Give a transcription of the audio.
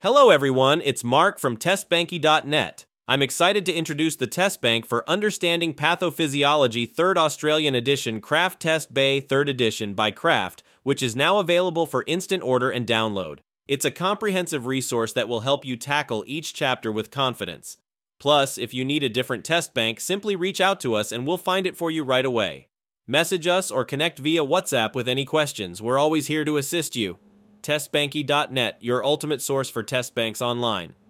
Hello everyone, it's Mark from TestBanky.net. I'm excited to introduce the Test Bank for Understanding Pathophysiology 3rd Australian Edition Kraft Test Bay 3rd Edition by Kraft, which is now available for instant order and download. It's a comprehensive resource that will help you tackle each chapter with confidence. Plus, if you need a different test bank, simply reach out to us and we'll find it for you right away. Message us or connect via WhatsApp with any questions. We're always here to assist you. TestBanky.net, your ultimate source for test banks online.